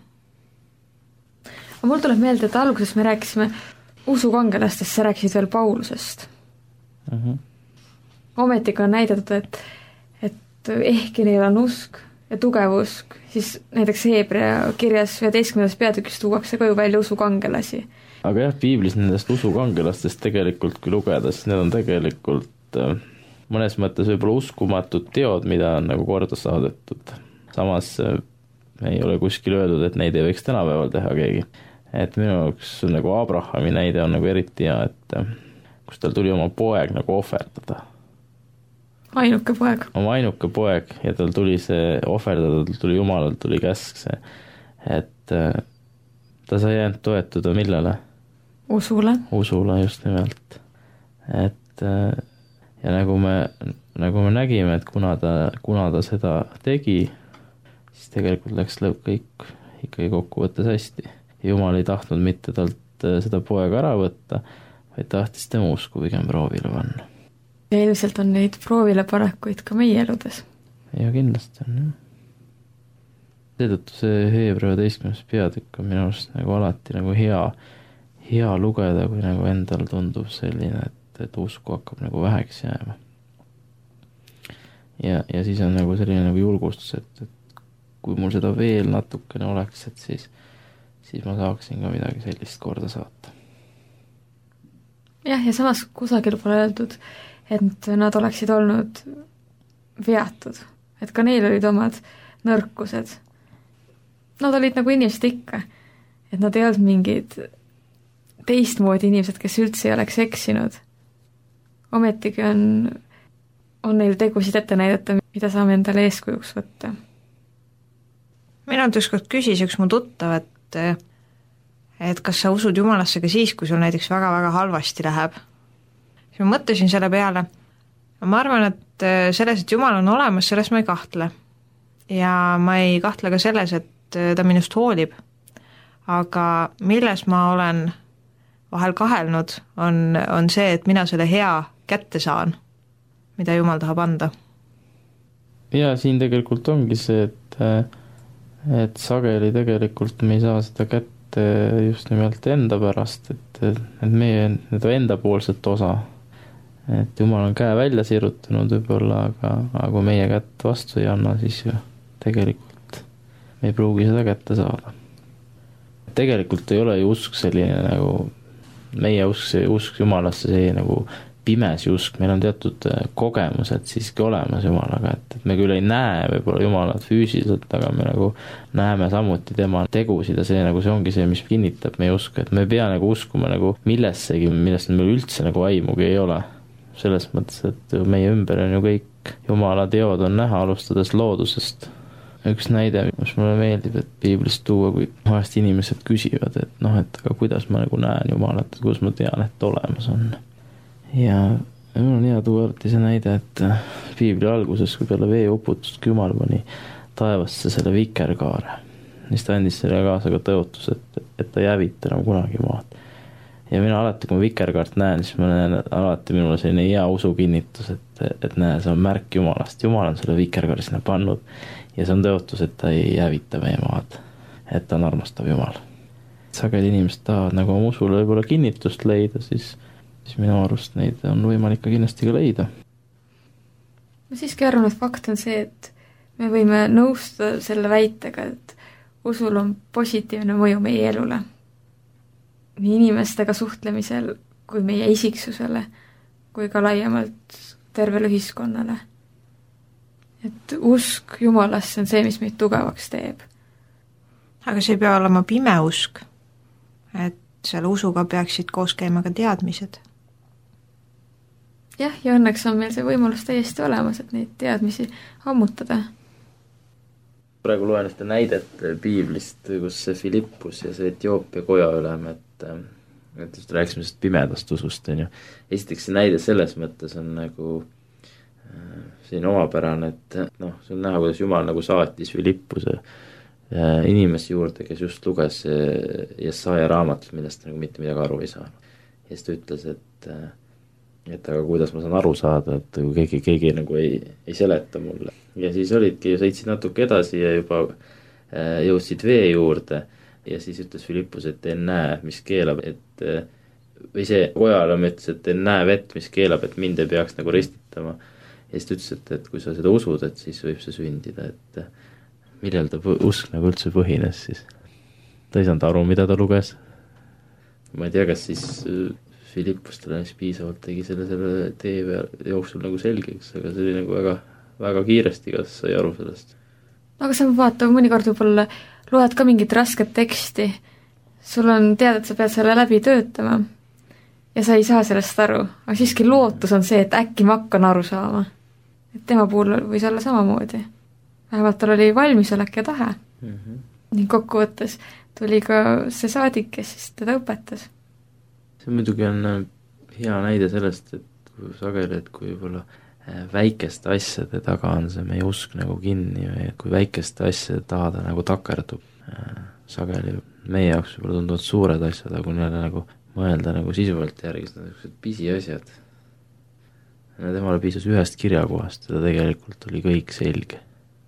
Mul tuleb meelde, et alguses me rääkisime usukangelastest, sa rääkisid veel Paulusest. Uh-huh. Ometiga on näidatud, et, et ehkki neil on usk ja tugev usk, siis näiteks Heebrea kirjas üheteistkümnendas peatükis tuuakse ka ju välja usukangelasi. Aga jah, piiblis nendest usukangelastest tegelikult kui lugeda, siis need on tegelikult mõnes mõttes võib-olla uskumatud teod, mida on nagu korda saadetud. Samas ei ole kuskil öeldud, et neid ei võiks tänapäeval teha keegi. Et minu jaoks nagu Abrahami näide on nagu eriti hea, et kus tal tuli oma poeg nagu ohverdada. Ainuke poeg. Oma ainuke poeg ja tal tuli see ohverdada, tal tuli Jumalalt, tuli käsk see, et et ta sai jäänud toetuda millele? Usule. Usule, just nimelt. Et ja nagu me, nagu me nägime, et kuna ta, kuna ta seda tegi, siis tegelikult läks lõpp kõik ikkagi kokkuvõttes hästi. Jumal ei tahtnud mitte talt seda poega ära võtta, vaid tahtis tema usku pigem proovile panna. Ja ilmselt on neid proovile panekuid ka meie eludes. Ja kindlasti on, jah. Seetõttu see Heebra üheteistkümnes peatükk on minu arust nagu alati nagu hea, hea lugeda, kui nagu endal tundub selline, et, et usku hakkab nagu väheks jääma. Ja, ja siis on nagu selline nagu julgustus, et, et kui mul seda veel natukene oleks, et siis, siis ma saaksin ka midagi sellist korda saata. Jah, ja samas kusagil pole öeldud, et nad oleksid olnud veatud, et ka neil olid omad nõrkused. Nad olid nagu inimesed ikka, et nad ei olnud mingid teistmoodi inimesed, kes üldse ei oleks eksinud. Ometigi on, on neil tegusid ette näidata, mida saame endale eeskujuks võtta. Mina ükskord küsis üks mu tuttav, et, et kas sa usud Jumalasse ka siis, kui sul näiteks väga-väga halvasti läheb. Siis ma mõtlesin selle peale. Ma arvan, et selles, et Jumal on olemas, selles ma ei kahtle. Ja ma ei kahtle ka selles, et ta minust hoolib. Aga milles ma olen vahel kahelnud, on, on see, et mina selle hea kätte saan, mida Jumal tahab anda. Ja siin tegelikult ongi see, et, et sageli tegelikult me ei saa seda kätte just nimelt enda pärast, et, et meie enda poolset osa, et Jumal on käe välja sirutanud võib-olla, aga, aga kui meie kätt vastu ei anna, siis ju tegelikult me ei pruugi seda kätte saada. Tegelikult ei ole ju usk selline nagu, meie usk, usk Jumalasse, see nagu pimes usk, meil on teatud kogemused siiski olemas Jumalaga, et, et me küll ei näe võib-olla Jumalat füüsiliselt, aga me nagu näeme samuti tema tegusid ja see, nagu see ongi see, mis kinnitab meie usku, et me ei pea nagu uskuma nagu millessegi, millest meil üldse nagu aimugi ei ole. Selles mõttes, et meie ümber on ju kõik Jumala teod on näha, alustades loodusest. Üks näide, mis mulle meeldib, et piiblist tuua, kui vahest inimesed küsivad, et noh, et aga kuidas ma nagu näen Jumalat, et kus ma tean, et olemas on. Ja mul on hea tuua alati see näide, et piibli alguses, kui peale vee uputust Jumal pani taevasse selle vikerkaare, siis ta andis selle kaasa ka tõotus, et, et ta ei hävita enam kunagi maad. Ja mina alati, kui ma vikerkaart näen, siis ma näen alati minule selline hea usukinnitus, et, et näe, see on märk Jumalast. Jumal on selle vikerkaari sinna pannud ja see on tõotus, et ta ei hävita meie maad, et ta on armastav Jumal. Sageli inimesed tahavad nagu oma usule võib-olla kinnitust leida, siis, siis minu arust neid on võimalik ka kindlasti ka leida. Ma siiski arvan, et fakt on see, et me võime nõustuda selle väitega, et usul on positiivne mõju meie elule. Nii inimestega suhtlemisel, kui meie isiksusele, kui ka laiemalt tervele ühiskonnale. Et usk Jumalasse on see, mis meid tugevaks teeb. Aga see ei pea olema pime usk, et selle usuga peaksid koos käima ka teadmised. Jah, ja õnneks on meil see võimalus täiesti olemas, et neid teadmisi ammutada. Praegu loen ühte näidet piiblist, kus see Filippus ja see Etioopia koja ülem, et, et just rääkisime sellest pimedast usust. On ju. Esiteks see näide selles mõttes on nagu äh, siin omapärane, et noh, see on näha, kuidas Jumal nagu saatis Filippuse äh, inimesi juurde, kes just luges äh, Jesaja raamatut, millest nagu mitte midagi aru ei saanud. Ja siis ta ütles, et äh, et aga kuidas ma saan aru saada, et keegi, keegi nagu ei, ei seleta mulle. Ja siis olidki, sõitsid natuke edasi ja juba äh, jõudsid vee juurde ja siis ütles Filippus, et en näe, mis keelab, et äh, või see kojale ma ütles, et en näe vett, mis keelab, et mind ei peaks nagu ristitama. Ja siis ta ütles, et, et kui sa seda usud, et siis võib see sündida, et äh, millal ta usk nagu üldse põhines siis. Ta ei saanud aru, mida ta luges. Ma ei tea, kas siis äh, Filippus talle piisavalt tegi selle, selle tee jooksul nagu selgeks, aga see oli nagu väga, väga kiiresti, kas sai aru sellest. Aga sa vaatad, mõnikord võib-olla loed ka mingit rasket teksti, sul on teada, et sa pead selle läbi töötama ja sa ei saa sellest aru, aga siiski lootus on see, et äkki ma hakkan aru saama. Et tema puhul võis olla samamoodi. Vähemalt tal oli valmisolek ja tahe. Mm-hmm. Ning kokkuvõttes tuli ka see saadik, kes siis teda õpetas. See muidugi on hea näide sellest, et kui sageli, et kui võib-olla väikeste asjade taga on see meie usk nagu kinni või et kui väikeste asjade taha ta nagu takerdub, sageli meie jaoks võib-olla tunduvad suured asjad, aga kui neile nagu mõelda nagu sisuvalt järgi, seda niisugused pisiasjad. Temale piisas ühest kirjakohast ja tegelikult oli kõik selge.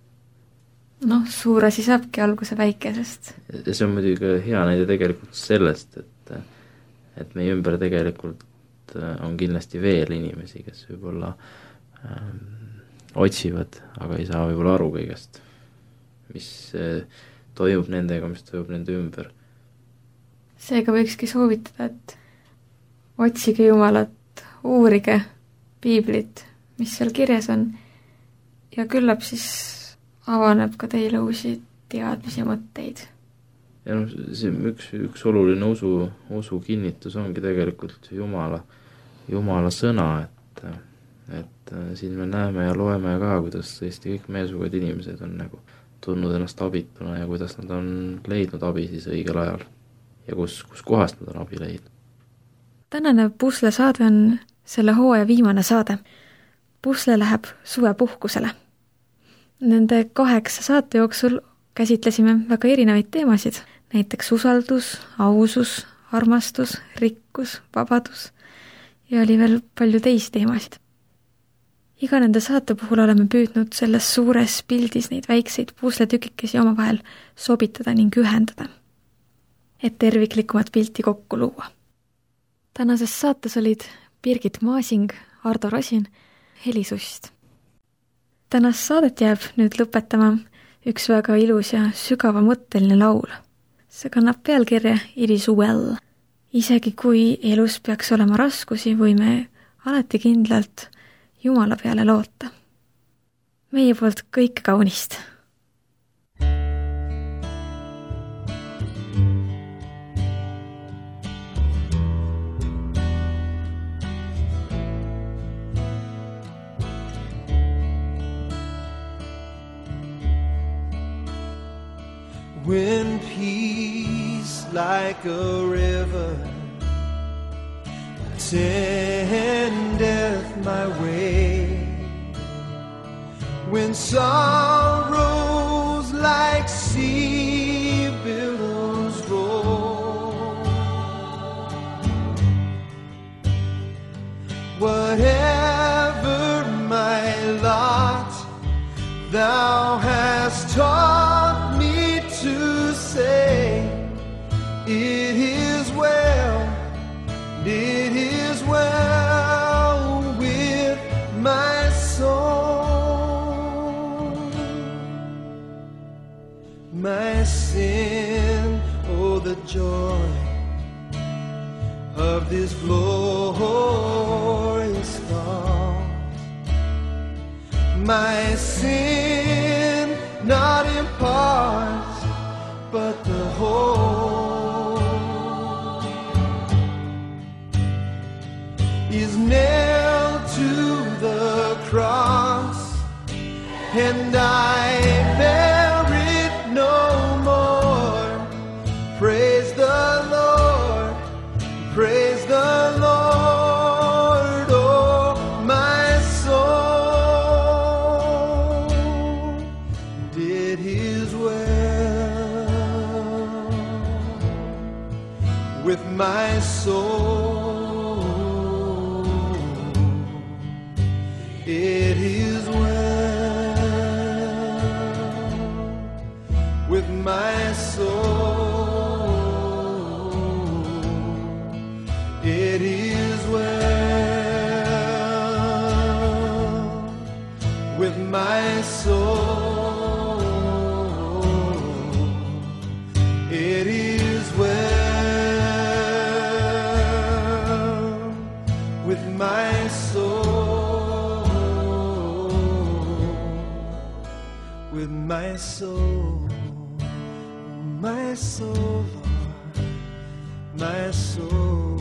Noh, suur asi saabki alguse väikesest. Ja see on muidugi hea näide tegelikult sellest, et, et meie ümber tegelikult on kindlasti veel inimesi, kes võib-olla ähm, otsivad, aga ei saa võib-olla aru kõigest, mis äh, toimub nendega, mis toimub nende ümber. Seega võikski soovitada, et otsige Jumalat, uurige piiblit, mis seal kirjas on, ja küllap siis avaneb ka teile uusi teadmisi ja mõtteid. Ja noh, see üks, üks oluline usu, usu kinnitus ongi tegelikult Jumala, Jumala sõna, et, et siin me näeme ja loeme ka, kuidas tõesti kõik meesugad inimesed on nagu tundnud ennast abituna ja kuidas nad on leidnud abi siis õigel ajal. Ja kus, kus kohast nad on abi leidnud. Tänane Pusle saade on selle hooaja viimane saade. Pusle läheb suvepuhkusele. Nende kaheksa saate jooksul käsitlesime väga erinevaid teemasid, näiteks usaldus, ausus, armastus, rikkus, vabadus ja oli veel palju teisi teemasid. Iga nende saate puhul oleme püüdnud selles suures pildis neid väikseid pusletükikesi omavahel sobitada ning ühendada, et terviklikumat pilti kokku luua. Tänases saates olid Birgit Maasing, Ardo Rosin, Heli Sust. Tänast saadet jääb nüüd lõpetama üks väga ilus ja sügava mõtteline laul. See kannab pealkirja It is well. Isegi kui elus peaks olema raskusi, võime alati kindlalt Jumala peale loota. Meie poolt kõike kaunist. When peace like a river attendeth my way, when sorrows like sea billows roll, whatever my lot, thou hast taught me to say, it is well, it is well with my soul. My sin, oh the joy of this glorious thought. My sin, not in parts, but the whole, is nailed to the cross, and I bear it no more. Praise the Lord, praise the Lord, oh my soul did his well with my soul. It is well with my soul. It is well with my soul. It is well with my soul. With my soul, my soul, Lord, my soul.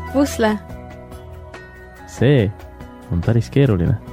pusle. see on päris keeruline